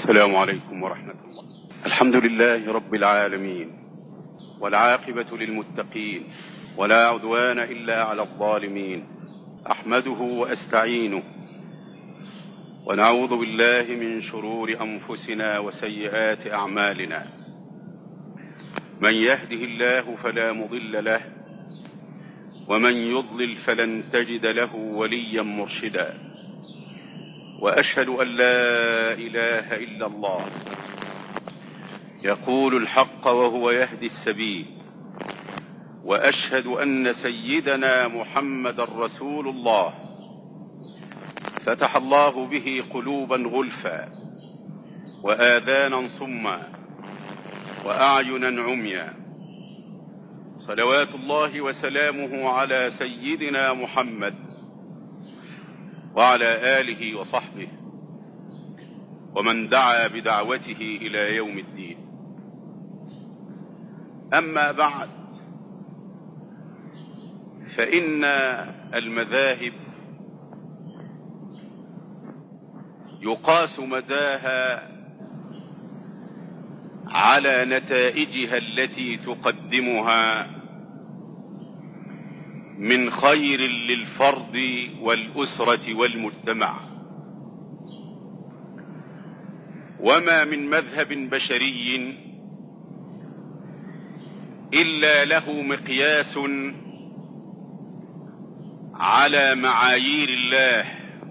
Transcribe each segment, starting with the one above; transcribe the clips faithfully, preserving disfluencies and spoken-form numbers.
السلام عليكم ورحمة الله. الحمد لله رب العالمين، والعاقبة للمتقين، ولا عدوان إلا على الظالمين. أحمده وأستعينه، ونعوذ بالله من شرور أنفسنا وسيئات أعمالنا. من يهده الله فلا مضل له، ومن يضلل فلن تجد له وليا مرشدا. وأشهد أن لا إله إلا الله يقول الحق وهو يهدي السبيل، وأشهد أن سيدنا محمد رسول الله فتح الله به قلوبا غلفا، وآذانا صما، وأعينا عميا. صلوات الله وسلامه على سيدنا محمد وعلى آله وصحبه ومن دعا بدعوته إلى يوم الدين. أما بعد، فإن المذاهب يقاس مداها على نتائجها التي تقدمها من خير للفرد والأسرة والمجتمع. وما من مذهب بشري إلا له مقياس على معايير الله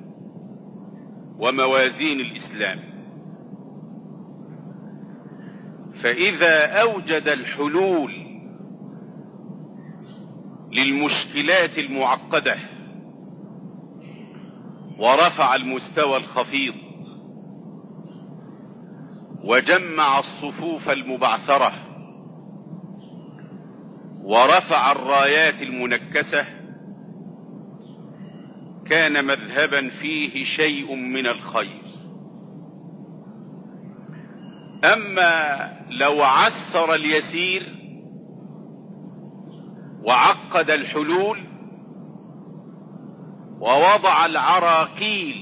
وموازين الإسلام. فإذا أوجد الحلول للمشكلات المعقدة ورفع المستوى الخفيض وجمع الصفوف المبعثرة ورفع الرايات المنكسة، كان مذهبا فيه شيء من الخير. أما لو عسر اليسير وعقد الحلول ووضع العراقيل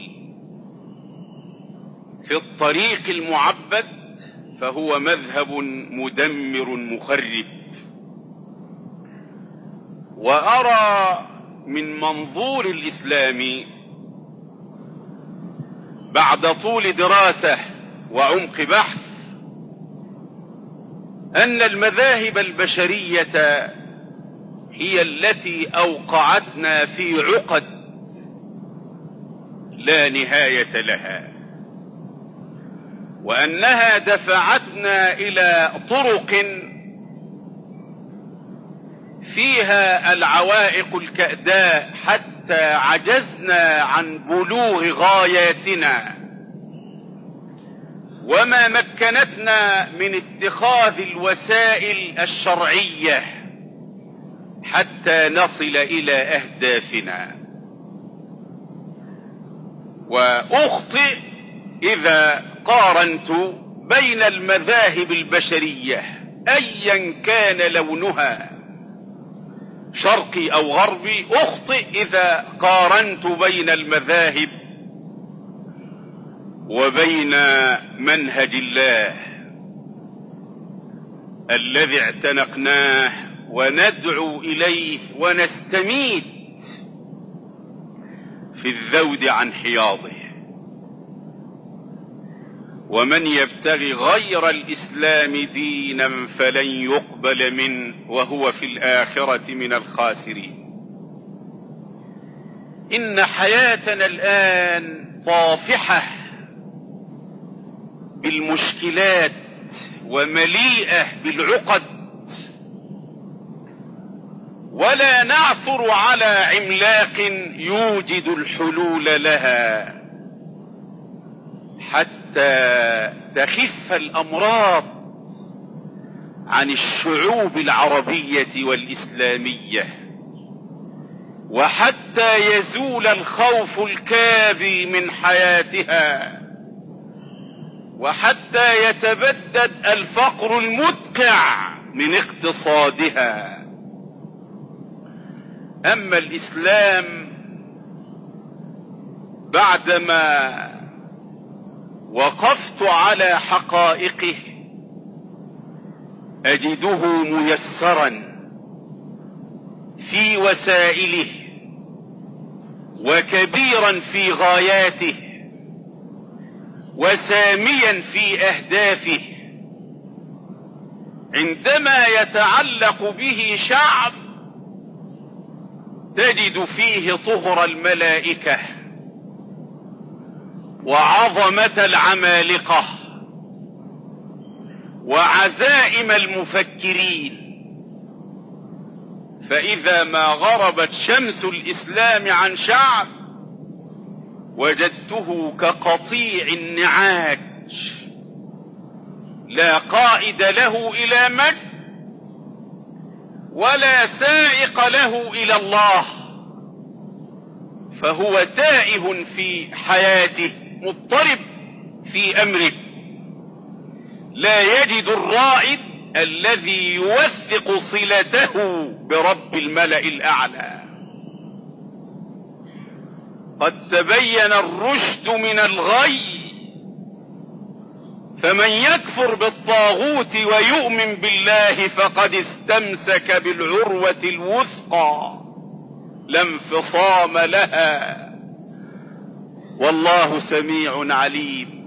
في الطريق المعبد، فهو مذهب مدمر مخرب. وأرى من منظور الإسلام بعد طول دراسة وعمق بحث أن المذاهب البشرية هي التي أوقعتنا في عقد لا نهاية لها، وأنها دفعتنا إلى طرق فيها العوائق الكأداء حتى عجزنا عن بلوغ غاياتنا، وما مكنتنا من اتخاذ الوسائل الشرعية حتى نصل إلى أهدافنا. وأخطئ إذا قارنت بين المذاهب البشرية أيا كان لونها شرقي أو غربي، أخطئ إذا قارنت بين المذاهب وبين منهج الله الذي اعتنقناه وندعو إليه ونستميت في الذود عن حياضه. ومن يبتغي غير الإسلام دينا فلن يقبل منه وهو في الآخرة من الخاسرين. إن حياتنا الآن طافحة بالمشكلات ومليئة بالعقد، ولا نعثر على عملاق يوجد الحلول لها حتى تخف الأمراض عن الشعوب العربية والإسلامية، وحتى يزول الخوف الكابي من حياتها، وحتى يتبدد الفقر المدقع من اقتصادها. أما الإسلام بعدما وقفت على حقائقه أجده ميسرا في وسائله وكبيرا في غاياته وساميا في أهدافه. عندما يتعلق به شعب تجد فيه طهر الملائكة وعظمة العمالقة وعزائم المفكرين. فإذا ما غربت شمس الإسلام عن شعب وجدته كقطيع النعاج لا قائد له إلى مجد ولا سائق له إلى الله، فهو تائه في حياته مضطرب في أمره، لا يجد الرائد الذي يوثق صلته برب الملأ الأعلى. قد تبين الرشد من الغي، فمن يكفر بالطاغوت ويؤمن بالله فقد استمسك بالعروة الوثقى لا انفصام لها، والله سميع عليم.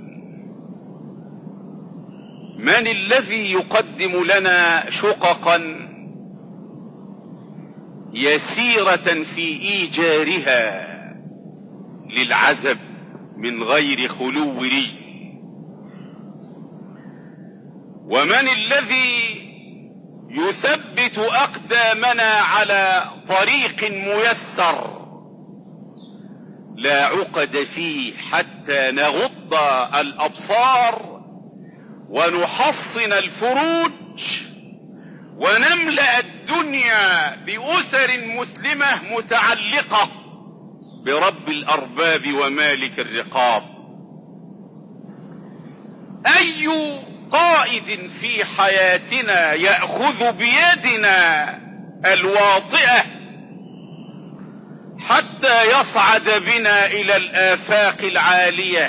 من الذي يقدم لنا شققا يسيرة في إيجارها للعزب من غير خلو رجل؟ ومن الذي يثبت أقدامنا على طريق ميسر لا عقد فيه حتى نغض الأبصار ونحصن الفروج ونملأ الدنيا بأسر مسلمة متعلقة برب الأرباب ومالك الرقاب؟ أي قائد في حياتنا يأخذ بيدنا الواطئة حتى يصعد بنا إلى الآفاق العالية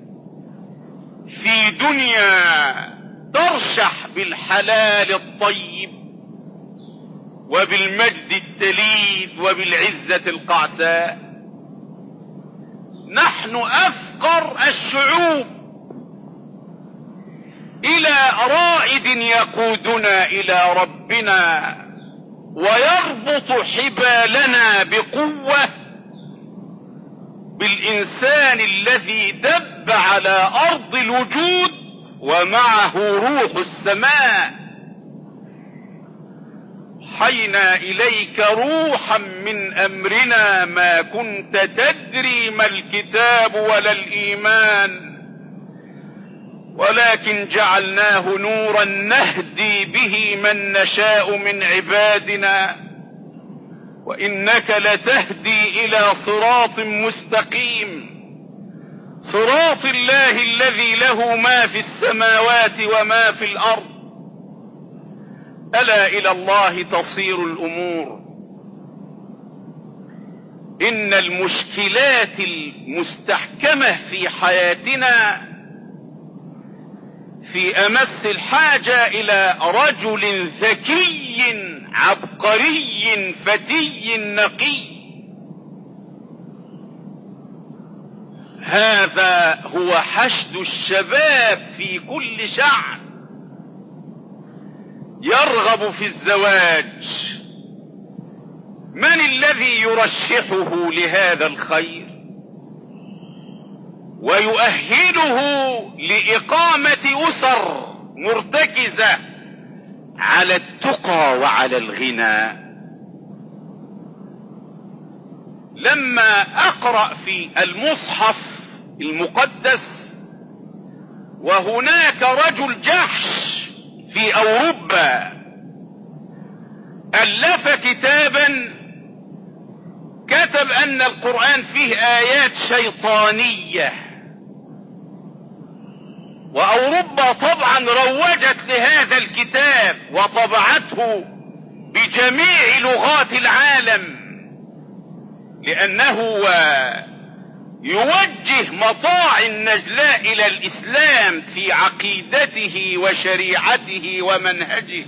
في دنيا ترشح بالحلال الطيب وبالمجد الدليل وبالعزة القعساء؟ نحن أفقر الشعوب إلى رائد يقودنا إلى ربنا ويربط حبالنا بقوة بالإنسان الذي دب على أرض الوجود ومعه روح السماء. حينا إليك روحا من أمرنا ما كنت تدري ما الكتاب ولا الإيمان ولكن جعلناه نورا نهدي به من نشاء من عبادنا وإنك لتهدي إلى صراط مستقيم، صراط الله الذي له ما في السماوات وما في الأرض. ألا إلى الله تصير الأمور. إن المشكلات المستحكمة في حياتنا في أمس الحاجة إلى رجل ذكي عبقري فتي نقي. هذا هو حشد الشباب في كل شعب يرغب في الزواج. من الذي يرشحه لهذا الخير ويؤهله لإقامة أسر مرتكزة على التقى وعلى الغنى؟ لما أقرأ في المصحف المقدس وهناك رجل جحش في أوروبا ألف كتابا كتب أن القرآن فيه آيات شيطانية، وأوروبا طبعا روجت لهذا الكتاب وطبعته بجميع لغات العالم لأنه يوجه مطاع النجلاء إلى الإسلام في عقيدته وشريعته ومنهجه.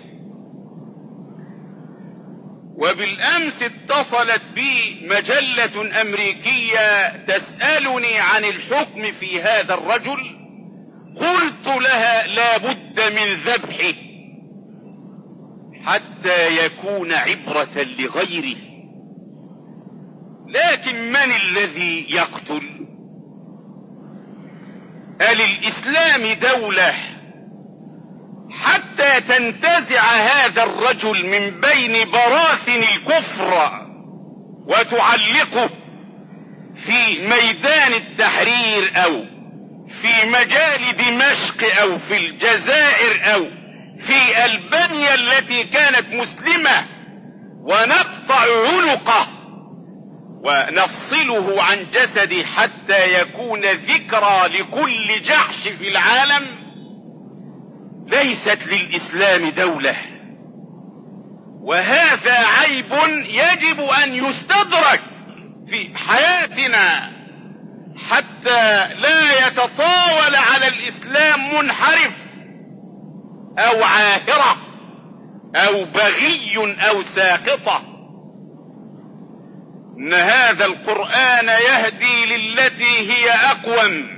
وبالأمس اتصلت بي مجلة أمريكية تسألني عن الحكم في هذا الرجل، قلت لها لا بد من ذبحه حتى يكون عبرة لغيره. لكن من الذي يقتل؟ أللإسلام دولة حتى تنتزع هذا الرجل من بين براثن الكفر وتعلقه في ميدان التحرير أو في مجال دمشق أو في الجزائر أو في ألبانيا التي كانت مسلمة، ونقطع عنقه ونفصله عن جسده حتى يكون ذكرى لكل جحش في العالم؟ ليست للإسلام دولة، وهذا عيب يجب أن يستدرك في حياتنا حتى لا يتطاول على الإسلام منحرف أو عاهرة أو بغي أو ساقطة. إن هذا القرآن يهدي للتي هي أقوم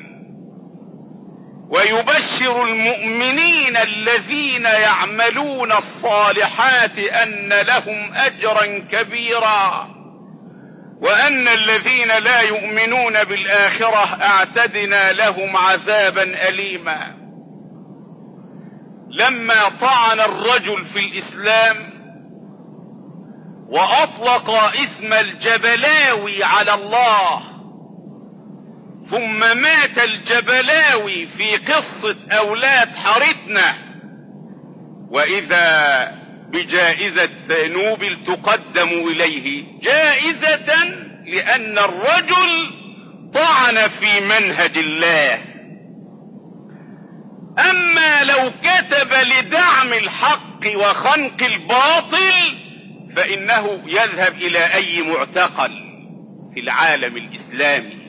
ويبشر المؤمنين الذين يعملون الصالحات أن لهم أجرا كبيرا، وأن الذين لا يؤمنون بالآخرة أعتدنا لهم عذابا أليما. لما طعن الرجل في الإسلام وأطلق اسم الجبلاوي على الله، ثم مات الجبلاوي في قصة أولاد حارتنا، وإذا بجائزة نوبل تقدم إليه جائزة لأن الرجل طعن في منهج الله. أما لو كتب لدعم الحق وخنق الباطل فإنه يذهب إلى أي معتقل في العالم الإسلامي.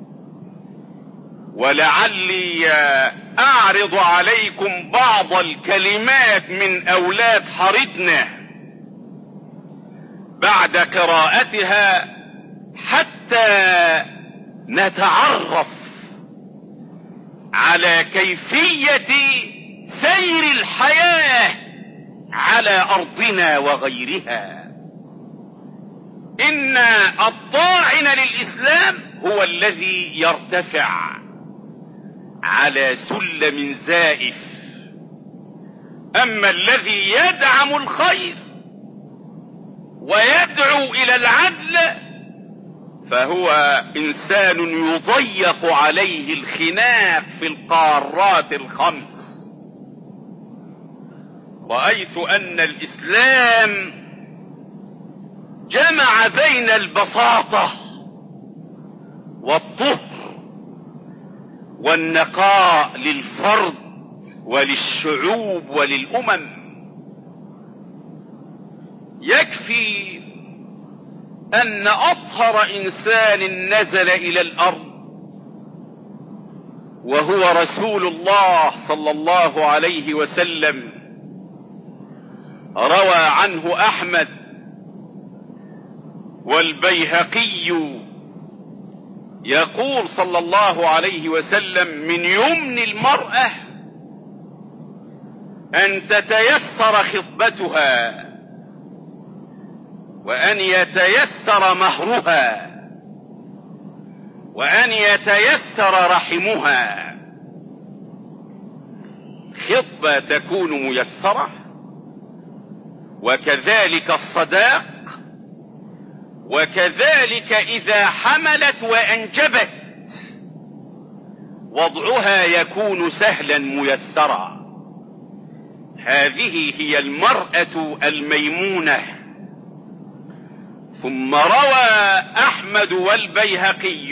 ولعلي أعرض عليكم بعض الكلمات من أولاد حارتنا بعد قراءتها حتى نتعرف على كيفية سير الحياة على أرضنا وغيرها. إن الطاعن للإسلام هو الذي يرتفع على سلم زائف، أما الذي يدعم الخير ويدعو إلى العدل فهو إنسان يضيق عليه الخناق في القارات الخمس. رأيت أن الإسلام جمع بين البساطة والطهر والنقاء للفرد وللشعوب وللأمم. يكفي أن أطهر إنسان نزل إلى الأرض وهو رسول الله صلى الله عليه وسلم، روى عنه أحمد والبيهقي يقول صلى الله عليه وسلم: من يمن المرأة أن تتيسر خطبتها وأن يتيسر مهرها وأن يتيسر رحمها. خطبة تكون ميسرة، وكذلك الصداق، وكذلك إذا حملت وأنجبت وضعها يكون سهلا ميسرا. هذه هي المرأة الميمونة. ثم روى أحمد والبيهقي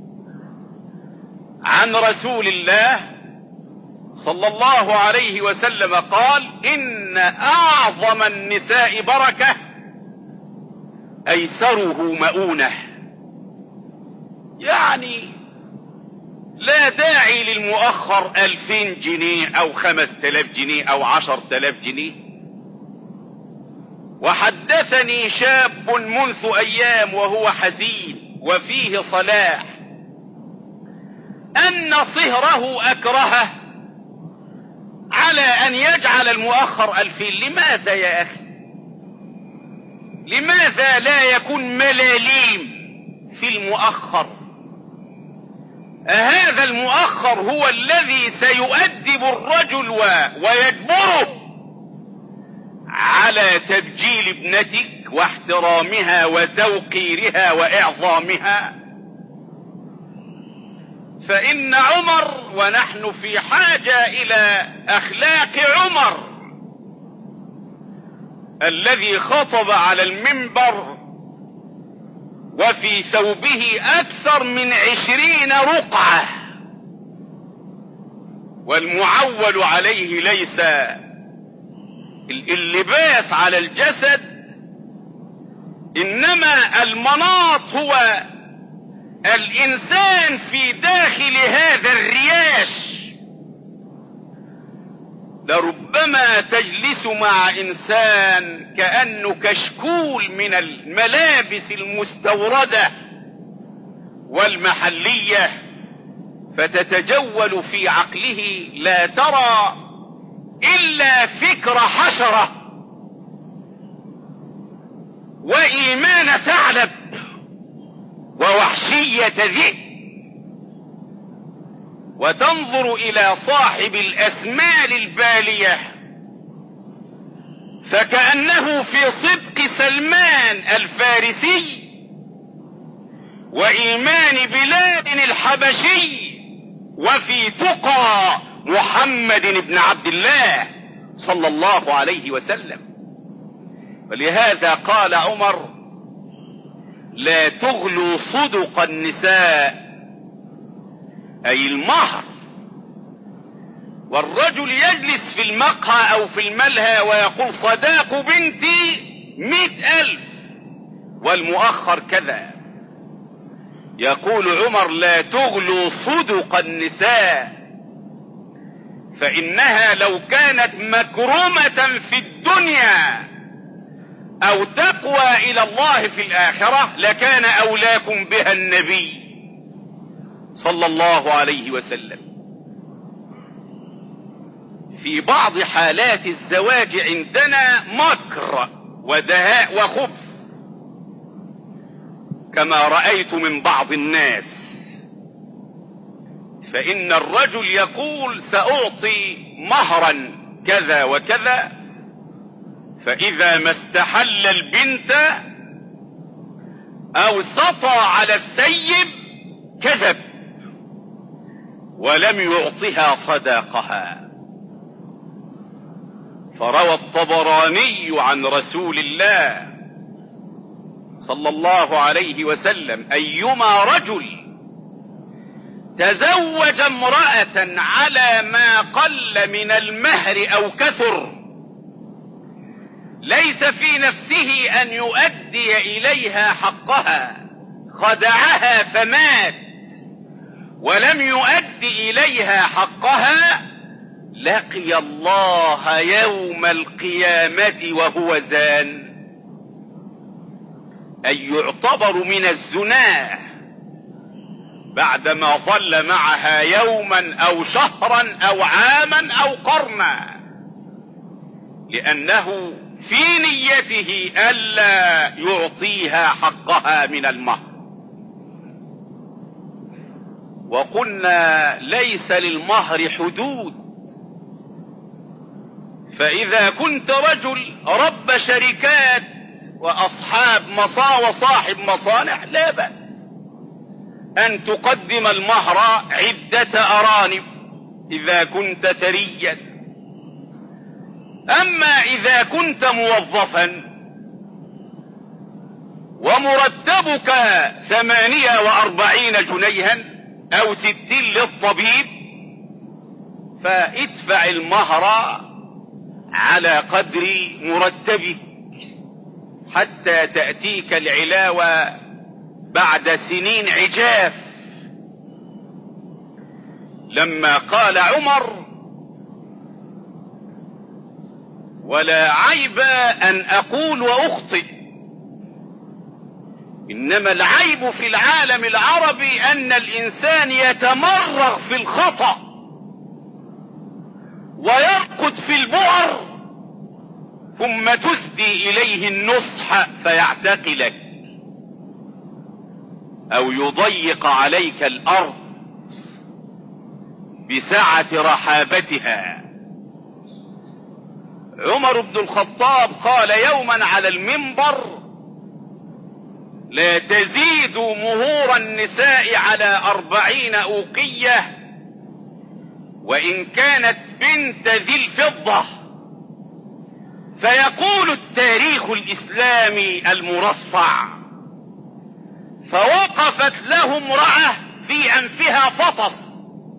عن رسول الله صلى الله عليه وسلم قال: إن أعظم النساء بركة أيسره مؤونة. يعني لا داعي للمؤخر ألفين جنيه أو خمس تلاف جنيه أو عشر تلاف جنيه. وحدثني شاب منذ أيام وهو حزين وفيه صلاح أن صهره أكرهه على أن يجعل المؤخر ألفين. لماذا يا أخي؟ لماذا لا يكون ملاليم في المؤخر؟ أهذا المؤخر هو الذي سيؤدب الرجل ويجبره على تبجيل ابنتك واحترامها وتوقيرها وإعظامها؟ فإن عمر، ونحن في حاجة إلى أخلاق عمر الذي خطب على المنبر وفي ثوبه أكثر من عشرين رقعة، والمعول عليه ليس اللباس على الجسد، إنما المناط هو الإنسان في داخل هذا الرياش. لربما تجلس مع إنسان كأنه كشكول من الملابس المستوردة والمحلية، فتتجول في عقله لا ترى إلا فكر حشرة وإيمان ثعلب ووحشية ذئب، وتنظر إلى صاحب الأسمال البالية فكأنه في صدق سلمان الفارسي وإيمان بلال الحبشي وفي تقى محمد بن عبد الله صلى الله عليه وسلم. ولهذا قال عمر: لا تغلوا صدق النساء، أي المهر. والرجل يجلس في المقهى أو في الملهى ويقول: صداق بنتي مئة ألف والمؤخر كذا. يقول عمر: لا تغلوا صدق النساء، فإنها لو كانت مكرمة في الدنيا أو تقوى إلى الله في الآخرة لكان أولاكم بها النبي صلى الله عليه وسلم. في بعض حالات الزواج عندنا مكر ودهاء وخبث كما رأيت من بعض الناس، فإن الرجل يقول: سأعطي مهرا كذا وكذا، فإذا ما استحل البنت أو سطى على الثيب كذب ولم يعطها صداقها. فروى الطبراني عن رسول الله صلى الله عليه وسلم: أيما رجل تزوج امرأة على ما قل من المهر أو كثر ليس في نفسه أن يؤدي إليها حقها، خدعها فمات ولم يؤدي إليها حقها، لقي الله يوم القيامة وهو زان، أي يعتبر من الزنا بعدما ظل معها يوما أو شهرا أو عاما أو قرنا، لأنه في نيته ألا يعطيها حقها من المهر. وقلنا ليس للمهر حدود، فإذا كنت رجل رب شركات وأصحاب مصا وصاحب مصانع لا بأس أن تقدم المهر عدة أرانب إذا كنت ثريا. أما إذا كنت موظفا ومرتبك ثمانية وأربعين جنيها أو ستين للطبيب فادفع المهر على قدر مرتبك حتى تأتيك العلاوة بعد سنين عجاف. لما قال عمر: ولا عيب أن أقول وأخطئ، إنما العيب في العالم العربي أن الإنسان يتمرغ في الخطأ ويرقد في البؤر ثم تسدي إليه النصح فيعتقلك أو يضيق عليك الأرض بسعة رحابتها. عمر بن الخطاب قال يوما على المنبر: لا تزيد مهور النساء على أربعين أوقية وإن كانت بنت ذي الفضة. فيقول التاريخ الإسلامي المرصع: فوقفت له امرأة في أنفها فطس،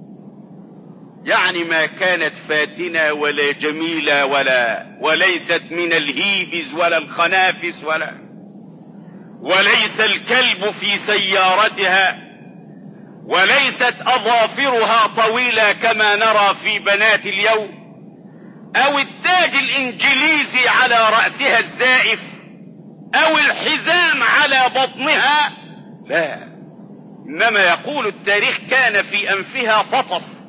يعني ما كانت فاتنة ولا جميلة ولا وليست من الهيبز ولا الخنافس ولا وليس الكلب في سيارتها وليست أظافرها طويلة كما نرى في بنات اليوم أو التاج الإنجليزي على رأسها الزائف أو الحزام على بطنها، لا، إنما يقول التاريخ كان في أنفها فطس،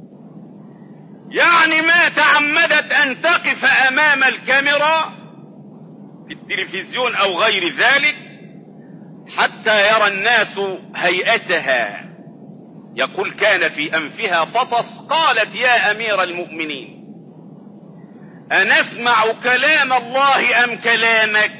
يعني ما تعمدت أن تقف أمام الكاميرا في التلفزيون أو غير ذلك حتى يرى الناس هيئتها. يقول كان في أنفها فطس. قالت: يا أمير المؤمنين، أنسمع كلام الله أم كلامك؟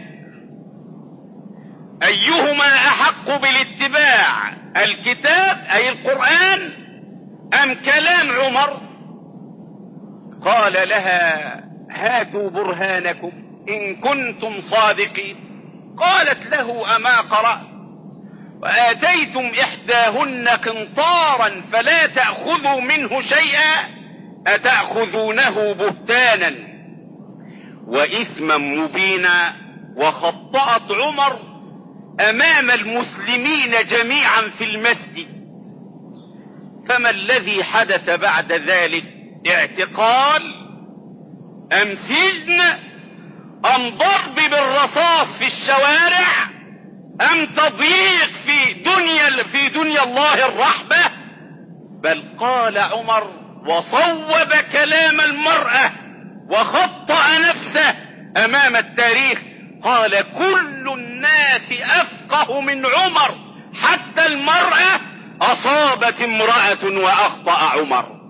أيهما أحق بالاتباع، الكتاب أي القرآن أم كلام عمر؟ قال لها: هاتوا برهانكم إن كنتم صادقين. قالت له: أما قرأت وآتيتم إحداهن قنطارا فلا تأخذوا منه شيئا أتأخذونه بهتانا وإثما مبينا؟ وخطأت عمر أمام المسلمين جميعا في المسجد. فما الذي حدث بعد ذلك؟ اعتقال أم سجن أم ضرب بالرصاص في الشوارع أم تضييق في دنيا في دنيا الله الرحبة؟ بل قال عمر وصوب كلام المرأة وخطأ نفسه أمام التاريخ، قال: كل الناس أفقه من عمر حتى المرأة أصابت امرأة وأخطأ عمر.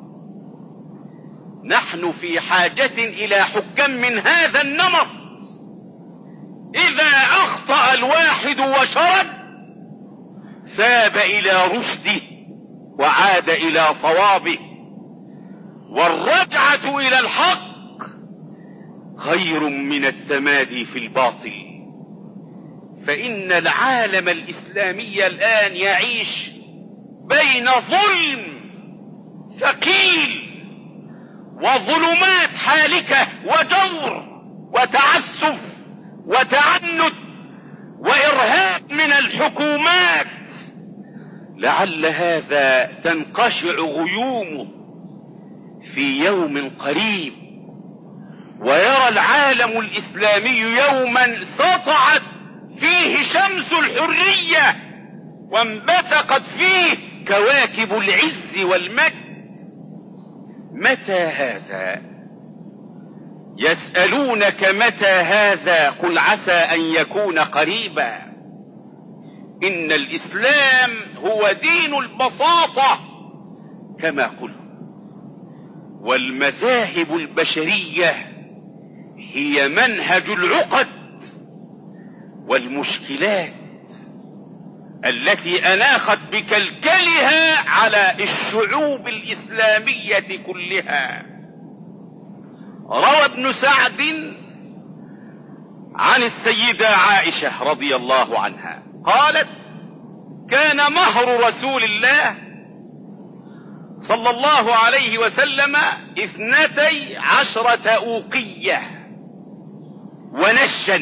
نحن في حاجة إلى حكام من هذا النمط. إذا أخطأ الواحد وشرد ثاب إلى رشده وعاد إلى صوابه، والرجعة إلى الحق خير من التمادي في الباطل. فإن العالم الإسلامي الآن يعيش بين ظلم ثقيل وظلمات حالكة وجور وتعسف وتعنت وإرهاب من الحكومات. لعل هذا تنقشع غيومه في يوم قريب، ويرى العالم الإسلامي يوما سطعت فيه شمس الحرية وانبثقت فيه كواكب العز والمجد. متى هذا؟ يسألونك متى هذا؟ قل عسى أن يكون قريبا. إن الإسلام هو دين البساطة كما قلت، والمذاهب البشرية هي منهج العقد والمشكلات التي أناخت بكلكلها على الشعوب الإسلامية كلها. روى ابن سعد عن السيدة عائشة رضي الله عنها قالت: كان مهر رسول الله صلى الله عليه وسلم اثنتي عشرة أوقية ونشا.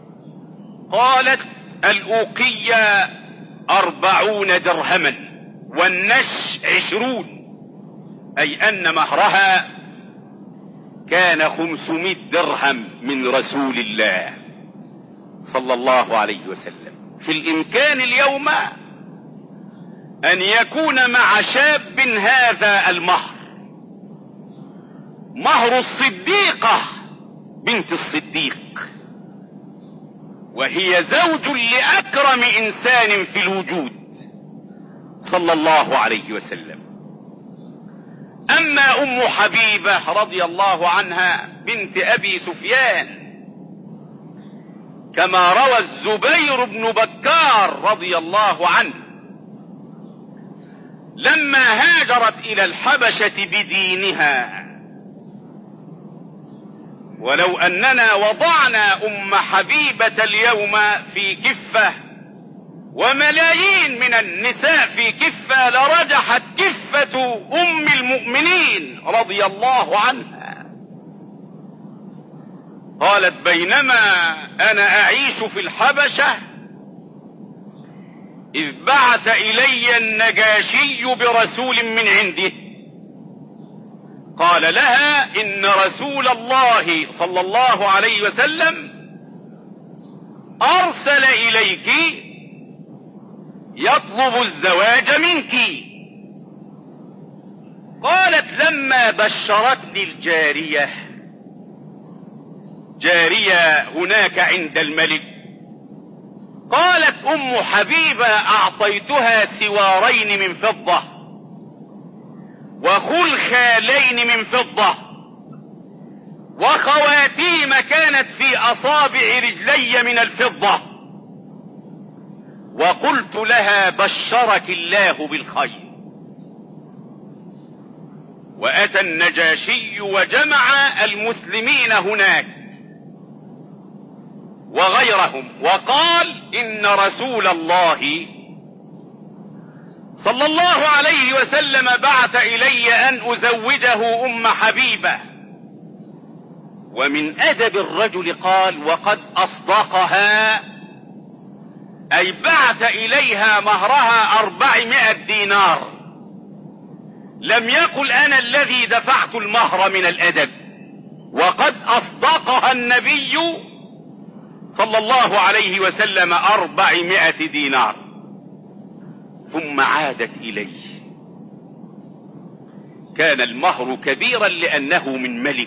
قالت: الأوقية أربعون درهما والنش عشرون، أي أن مهرها كان خمسمائة درهم من رسول الله صلى الله عليه وسلم. في الإمكان اليوم أن يكون مع شاب هذا المهر، مهر الصديقة بنت الصديق، وهي زوج لأكرم إنسان في الوجود صلى الله عليه وسلم. أما أم حبيبة رضي الله عنها بنت أبي سفيان، كما روى الزبير بن بكار رضي الله عنه، لما هاجرت إلى الحبشة بدينها، ولو أننا وضعنا أم حبيبة اليوم في كفة وملايين من النساء في كفة لرجحت كفة أم المؤمنين رضي الله عنها. قالت: بينما أنا أعيش في الحبشة إذ بعث إلي النجاشي برسول من عنده، قال لها: إن رسول الله صلى الله عليه وسلم أرسل إليك يطلب الزواج منك. قالت: لما بشرتني الجارية، جارية هناك عند الملك، قالت أم حبيبة: أعطيتها سوارين من فضة وخلخالين من فضة وخواتيم كانت في أصابع رجلي من الفضة، وقلت لها: بشرك الله بالخير. وأتى النجاشي وجمع المسلمين هناك وغيرهم، وقال: إن رسول الله صلى الله عليه وسلم بعث إلي أن أزوجه أم حبيبة. ومن أدب الرجل قال: وقد أصدقها، أي بعث إليها مهرها أربعمائة دينار، لم يقل أنا الذي دفعت المهر من الأدب، وقد أصدقها النبي صلى الله عليه وسلم أربعمائة دينار. ثم عادت إليه. كان المهر كبيرا لأنه من ملك،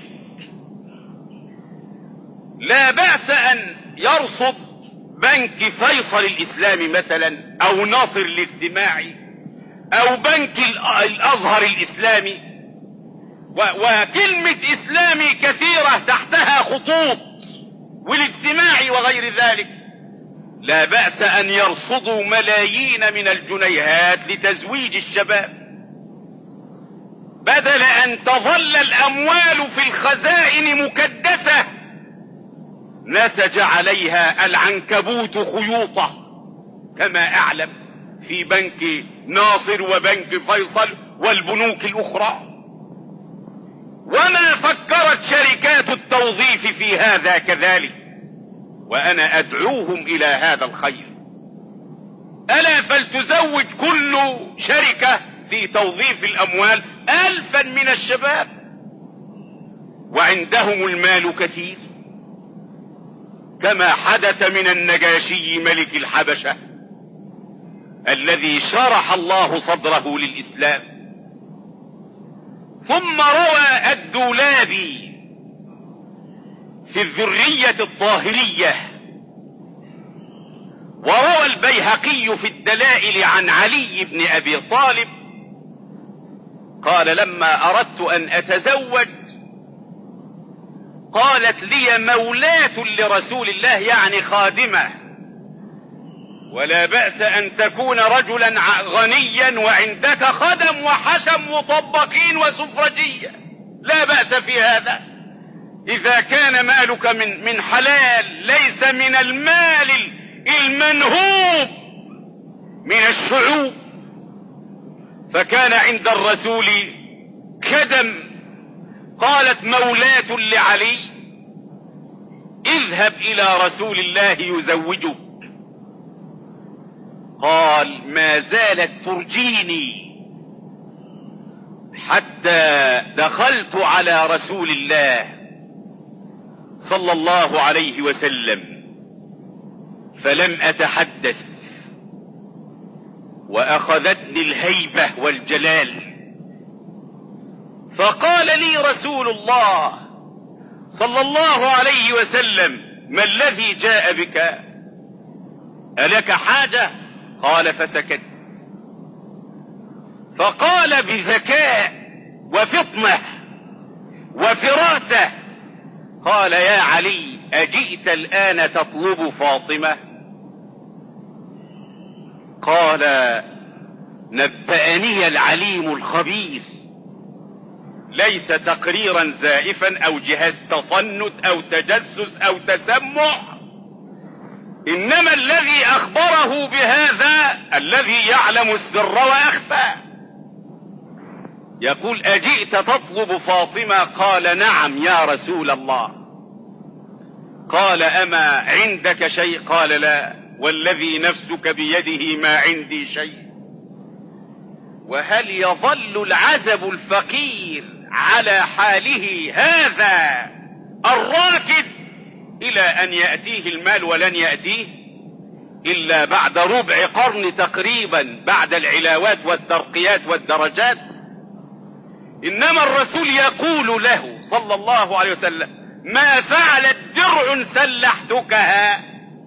لا بأس أن يرصد بنك فيصل الإسلامي مثلا، أو ناصر الاجتماعي، أو بنك الأزهر الإسلامي، وكلمة إسلامي كثيرة تحتها خطوط، والاجتماعي وغير ذلك. لا بأس أن يرصدوا ملايين من الجنيهات لتزويج الشباب، بدل أن تظل الأموال في الخزائن مكدسة نسج عليها العنكبوت خيوطة، كما أعلم في بنك ناصر وبنك فيصل والبنوك الأخرى. وما فكرت شركات التوظيف في هذا كذلك، وأنا أدعوهم إلى هذا الخير. ألا فلتزوج كل شركة في توظيف الأموال ألفا من الشباب، وعندهم المال كثير، كما حدث من النجاشي ملك الحبشة الذي شرح الله صدره للإسلام. ثم روى الدولابي في الذرية الطاهرية، وروى البيهقي في الدلائل عن علي بن أبي طالب قال: لما أردت أن أتزوج قالت لي مولاة لرسول الله، يعني خادمة، ولا بأس أن تكون رجلا غنيا وعندك خدم وحشم وطباخين وسفرجية، لا بأس في هذا إذا كان مالك من من حلال، ليس من المال المنهوب من الشعوب. فكان عند الرسول خدم. قالت مولاة لعلي: اذهب إلى رسول الله يزوجك. قال: ما زالت ترجيني حتى دخلت على رسول الله صلى الله عليه وسلم فلم أتحدث، وأخذتني الهيبة والجلال، فقال لي رسول الله صلى الله عليه وسلم: ما الذي جاء بك؟ ألك حاجة؟ قال: فسكت. فقال بذكاء وفطنة وفراسة: قال: يا علي، أجئت الآن تطلب فاطمة؟ قال: نبأني العليم الخبير، ليس تقريرا زائفا أو جهاز تصنت أو تجسس أو تسمع، إنما الذي أخبره بهذا الذي يعلم السر وأخفى. يقول: أجئت تطلب فاطمة؟ قال: نعم يا رسول الله. قال: أما عندك شيء؟ قال: لا، والذي نفسك بيده ما عندي شيء. وهل يظل العزب الفقير على حاله هذا الراكد إلى أن يأتيه المال؟ ولن يأتيه إلا بعد ربع قرن تقريبا، بعد العلاوات والترقيات والدرجات. إنما الرسول يقول له صلى الله عليه وسلم: ما فعلت درع سلحتكها؟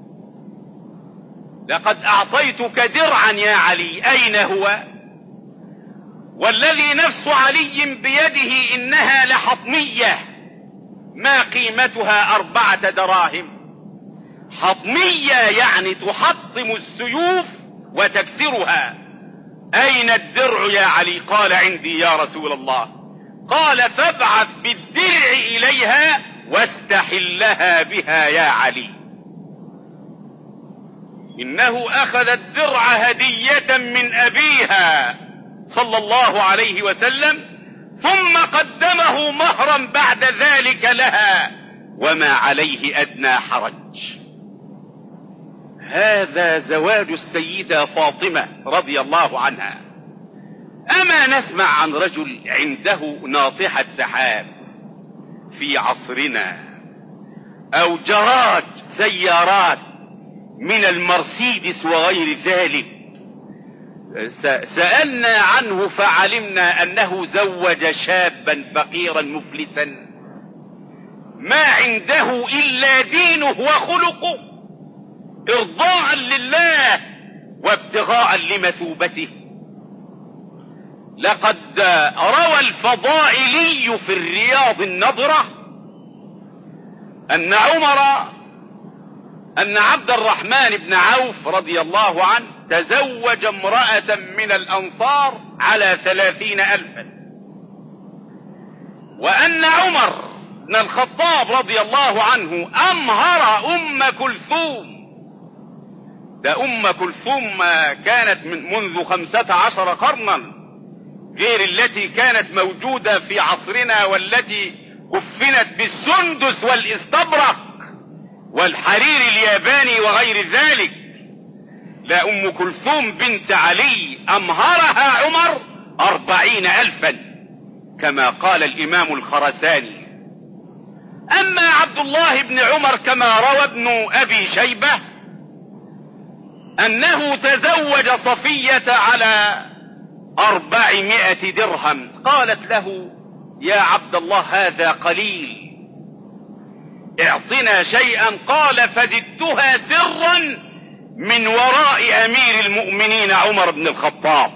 لقد أعطيتك درعا يا علي، أين هو؟ والذي نفس علي بيده إنها لحطمية ما قيمتها أربعة دراهم. حطمية يعني تحطم السيوف وتكسرها. أين الدرع يا علي؟ قال: عندي يا رسول الله. قال: فابعث بالدرع إليها واستحلها بها يا علي. إنه أخذ الدرع هدية من أبيها صلى الله عليه وسلم، ثم قدمه مهرا بعد ذلك لها، وما عليه أدنى حرج. هذا زواج السيدة فاطمة رضي الله عنها. أما نسمع عن رجل عنده ناطحة سحاب في عصرنا، أو جراج سيارات من المرسيدس وغير ذلك، سألنا عنه فعلمنا أنه زوج شابا فقيرا مفلسا ما عنده إلا دينه وخلقه، إرضاء لله وابتغاء لمثوبته. لقد روى الفضائلي في الرياض النضرة أن عمر أن عبد الرحمن بن عوف رضي الله عنه تزوج امرأة من الأنصار على ثلاثين ألفا، وأن عمر بن الخطاب رضي الله عنه أمهر أم كلثوم. ده أم كلثوم كانت من منذ خمسة عشر قرنا، غير التي كانت موجودة في عصرنا والتي كفنت بالسندس والاستبرق والحرير الياباني وغير ذلك. لا، أم كلثوم بنت علي أمهرها عمر أربعين ألفا كما قال الإمام الخرساني. أما عبد الله بن عمر كما روى ابن أبي شيبة أنه تزوج صفية على أربعمائة درهم. قالت له: يا عبد الله هذا قليل، اعطنا شيئا. قال: فزدتها سرا من وراء أمير المؤمنين عمر بن الخطاب.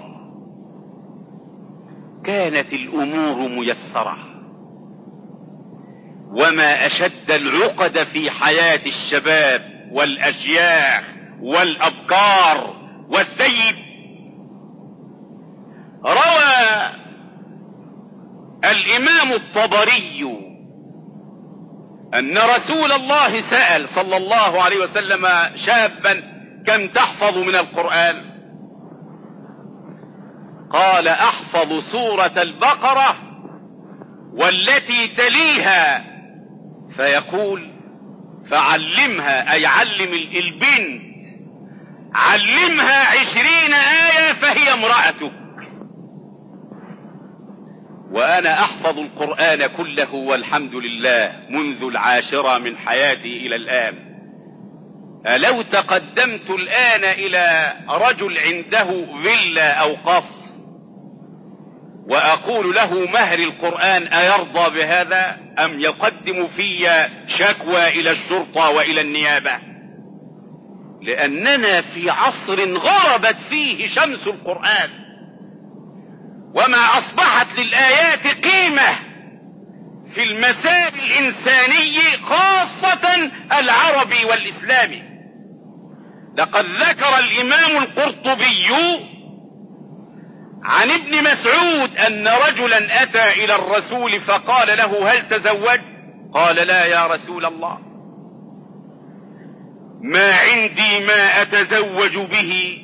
كانت الأمور ميسرة، وما أشد العقد في حياة الشباب والأشياخ والأبكار والسيد. روى الإمام الطبري أن رسول الله سأل صلى الله عليه وسلم شابا: كم تحفظ من القرآن؟ قال: أحفظ سورة البقرة والتي تليها. فيقول: فعلمها، أي علم البنت علمها عشرين آية فهي امرأتك. وأنا أحفظ القرآن كله والحمد لله منذ العاشرة من حياتي إلى الآن. لو تقدمت الآن إلى رجل عنده فيلا أو قصر وأقول له مهر القرآن أيرضى بهذا أم يقدم في شكوى إلى الشرطة وإلى النيابة؟ لأننا في عصر غربت فيه شمس القرآن، وما أصبحت للآيات قيمة في المسار الإنساني خاصة العربي والإسلامي. لقد ذكر الإمام القرطبي عن ابن مسعود أن رجلا أتى إلى الرسول فقال له هل تزوج؟ قال لا يا رسول الله، ما عندي ما أتزوج به،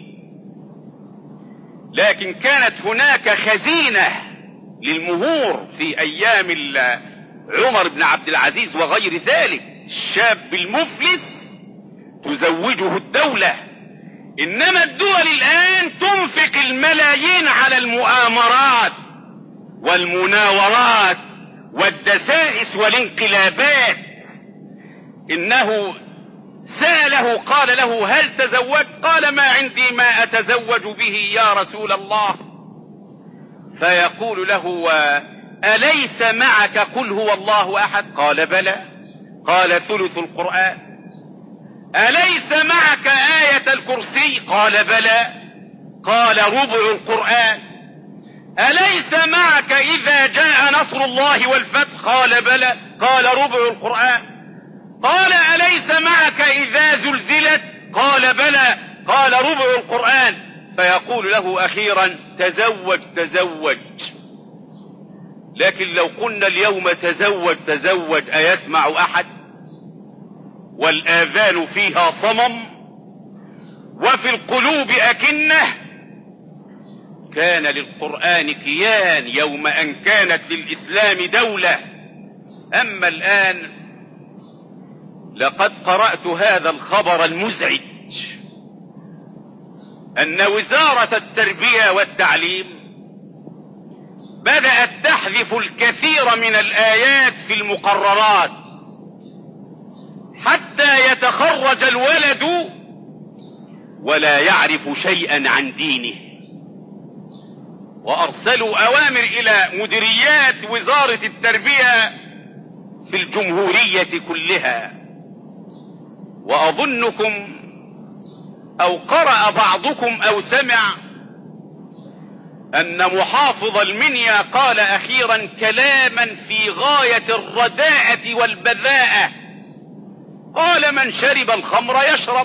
لكن كانت هناك خزينة للمهور في أيام عمر بن عبد العزيز وغير ذلك، الشاب المفلس تزوجه الدولة. إنما الدول الآن تنفق الملايين على المؤامرات والمناورات والدسائس والانقلابات. إنه سأله قال له هل تزوج؟ قال ما عندي ما أتزوج به يا رسول الله. فيقول له أليس معك قل هو الله أحد؟ قال بلى. قال ثلث القرآن. أليس معك آية الكرسي؟ قال بلى. قال ربع القرآن. أليس معك إذا جاء نصر الله والفتح؟ قال بلى. قال ربع القرآن. قال أليس معك إذا زلزلت؟ قال بلى. قال ربع القرآن. فيقول له أخيرا تزوج تزوج. لكن لو قلنا اليوم تزوج تزوج أيسمع أحد؟ والآذان فيها صمم وفي القلوب أكنة. كان للقرآن كيان يوم أن كانت للإسلام دولة. أما الآن لقد قرأت هذا الخبر المزعج أن وزارة التربية والتعليم بدأت تحذف الكثير من الآيات في المقررات حتى يتخرج الولد ولا يعرف شيئا عن دينه. وأرسلوا أوامر إلى مديريات وزارة التربية في الجمهورية كلها. وأظنكم أو قرأ بعضكم أو سمع أن محافظ المنيا قال أخيرا كلاما في غاية الرداءة والبذاءة. قال من شرب الخمر يشرب،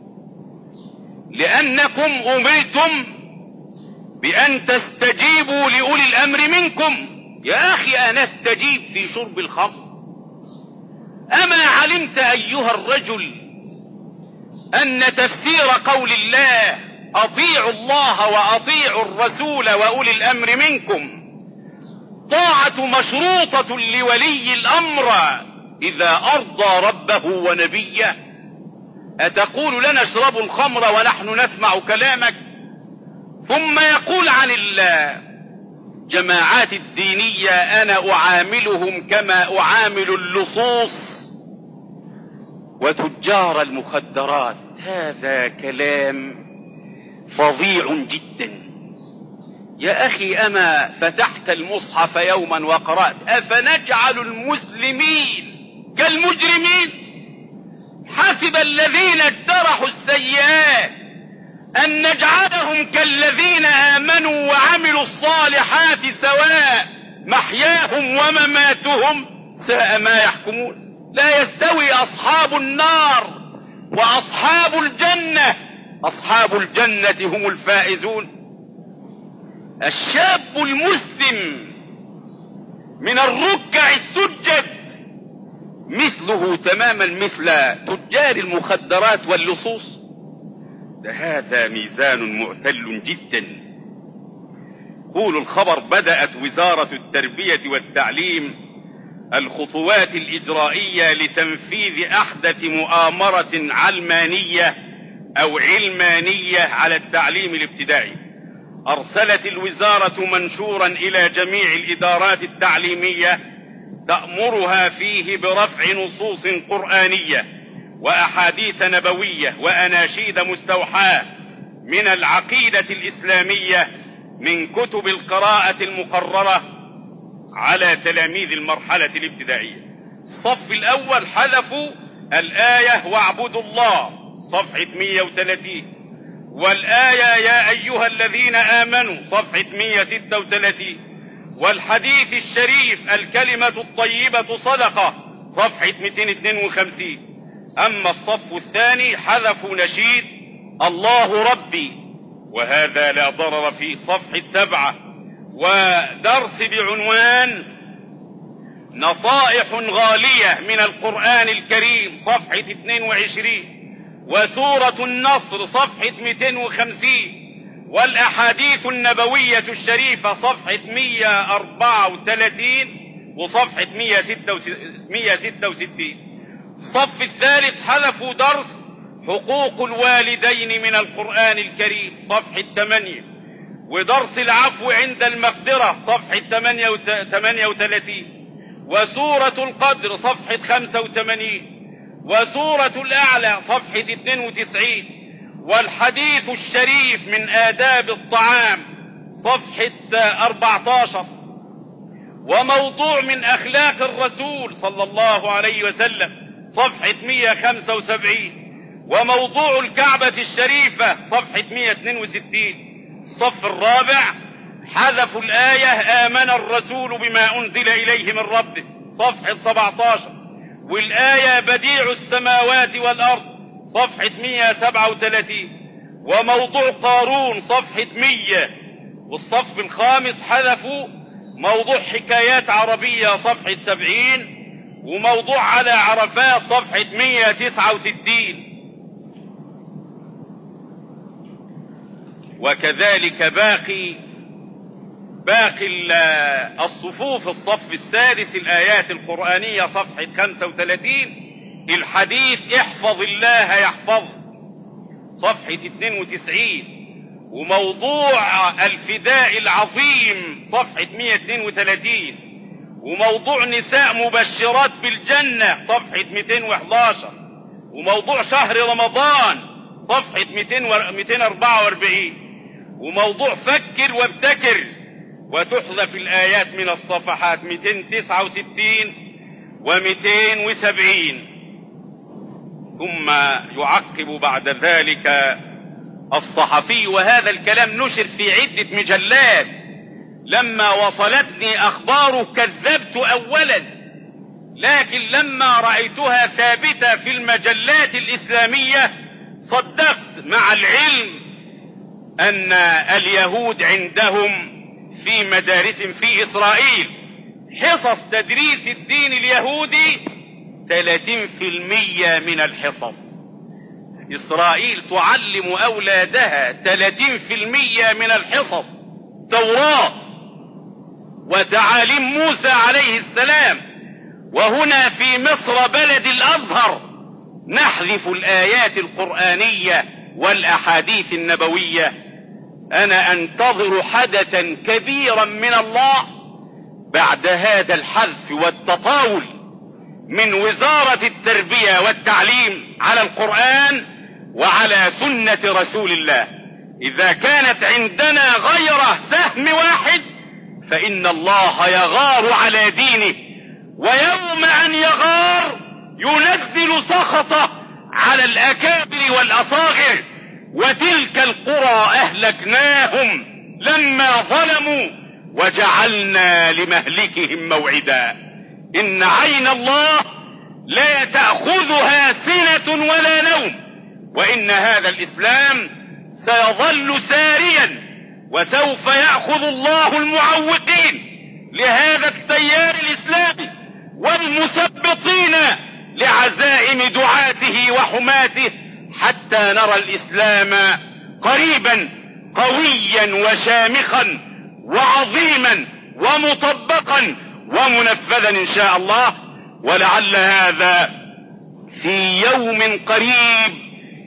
لأنكم أمرتم بأن تستجيبوا لأولي الأمر منكم. يا أخي أنا استجيب في شرب الخمر؟ أما علمت أيها الرجل أن تفسير قول الله أطيعوا الله وأطيعوا الرسول وأولي الأمر منكم طاعة مشروطة لولي الأمر إذا أرضى ربه ونبيه؟ أتقول لنا اشربوا الخمر ونحن نسمع كلامك؟ ثم يقول عن الجماعات الدينية أنا أعاملهم كما أعامل اللصوص وتجار المخدرات. هذا كلام فظيع جدا. يا أخي أما فتحت المصحف يوما وقرأت أفنجعل المسلمين كالمجرمين؟ حسب الذين اجترحوا السيئات أن نجعلهم كالذين آمنوا وعملوا الصالحات سواء محياهم ومماتهم ساء ما يحكمون. لا يستوي أصحاب النار وأصحاب الجنة، أصحاب الجنة هم الفائزون. الشاب المسلم من الركع السجد مثله تماما مثل تجار المخدرات واللصوص. هذا ميزان معتل جدا. قول الخبر بدأت وزارة التربية والتعليم الخطوات الإجرائية لتنفيذ أحدث مؤامرة علمانية أو علمانية على التعليم الابتدائي. أرسلت الوزارة منشورا إلى جميع الإدارات التعليمية تأمرها فيه برفع نصوص قرآنية وأحاديث نبوية وأناشيد مستوحاة من العقيدة الإسلامية من كتب القراءة المقررة على تلاميذ المرحلة الابتدائية. الصف الأول حذفوا الآية واعبدوا الله صفحة مئة وثلاثين، والآية يا أيها الذين آمنوا صفحة مئة وستة وثلاثين، والحديث الشريف الكلمة الطيبة صدقة صفحة مئتين واثنين وخمسين. أما الصف الثاني حذفوا نشيد الله ربي وهذا لا ضرر فيه صفحة سبعة، ودرس بعنوان نصائح غالية من القرآن الكريم صفحة اثنين وعشرين، وسورة النصر صفحة مئتين وخمسين، والأحاديث النبوية الشريفة صفحة مئة وأربعة وثلاثين وصفحة مئة وستة وستين. الصف الثالث حذفوا درس حقوق الوالدين من القرآن الكريم صفحة ثمانية، ودرس العفو عند المقدرة صفحة ثمانية وثلاثين، وسورة القدر صفحة خمسة وثمانين، وسورة الأعلى صفحة اثنين وتسعين، والحديث الشريف من آداب الطعام صفحة أربعة عشر، وموضوع من أخلاق الرسول صلى الله عليه وسلم صفحة مئة وخمسة وسبعين، وموضوع الكعبة الشريفة صفحة مئة واثنين وستين. الصف الرابع حذفوا الآية آمن الرسول بما أنزل إليه من ربه صفحة سبعة عشر، والآية بديع السماوات والأرض صفحة مئة وسبعة وثلاثين، وموضوع قارون صفحة مئة. والصف الخامس حذفوا موضوع حكايات عربية صفحة سبعين، وموضوع على عرفات صفحة مئة وتسعة وستين. وكذلك باقي باقي الصفوف الصف السادس الآيات القرآنية صفحة خمسة وثلاثين، الحديث احفظ الله يحفظ صفحة اثنين وتسعين، وموضوع الفداء العظيم صفحة مئة واثنين وثلاثين، وموضوع نساء مبشرات بالجنة صفحة مئتين وأحد عشر، وموضوع شهر رمضان صفحة مئتين وأربعة وأربعين، وموضوع فكر وابتكر، وتحذف الآيات من الصفحات مئتين وتسعة وستين ومئتين وسبعين. ثم يعقب بعد ذلك الصحفي، وهذا الكلام نشر في عدة مجلات، لما وصلتني أخباره كذبت أولا، لكن لما رأيتها ثابتة في المجلات الإسلامية صدقت، مع العلم أن اليهود عندهم في مدارس في إسرائيل حصص تدريس الدين اليهودي ثلاثين في المئة من الحصص. إسرائيل تعلم أولادها ثلاثين في المئة من الحصص توراة وتعاليم موسى عليه السلام، وهنا في مصر بلد الأزهر نحذف الآيات القرآنية والأحاديث النبوية. أنا أنتظر حدثا كبيرا من الله بعد هذا الحذف والتطاول من وزارة التربية والتعليم على القرآن وعلى سنة رسول الله. إذا كانت عندنا غير سهم واحد فإن الله يغار على دينه، ويوم أن يغار ينزل سخطه على الأكابر والأصاغر. وتلك القرى أهلكناهم لما ظلموا وجعلنا لمهلكهم موعدا. إن عين الله لا تأخذها سنة ولا نوم، وإن هذا الإسلام سيظل ساريا، وسوف يأخذ الله المعوقين لهذا التيار الإسلامي والمثبطين لعزائم دعاته وحماته، حتى نرى الإسلام قريبا قويا وشامخا وعظيما ومطبقا ومنفذا إن شاء الله. ولعل هذا في يوم قريب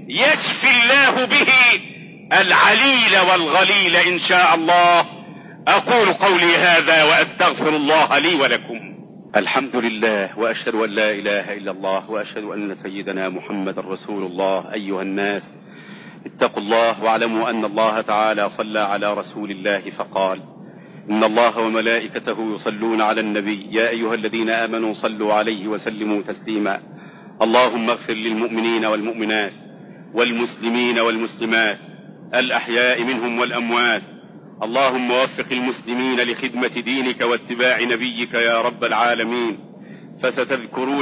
يشفي الله به العليل والغليل إن شاء الله. أقول قولي هذا وأستغفر الله لي ولكم. الحمد لله، وأشهد أن لا إله إلا الله، وأشهد أن سيدنا محمد رسول الله. أيها الناس، اتقوا الله واعلموا أن الله تعالى صلى على رسول الله فقال: إن الله وملائكته يصلون على النبي يا أيها الذين آمنوا صلوا عليه وسلموا تسليما. اللهم اغفر للمؤمنين والمؤمنات والمسلمين والمسلمات الأحياء منهم والأموات. اللهم وفق المسلمين لخدمة دينك واتباع نبيك يا رب العالمين. فستذكرون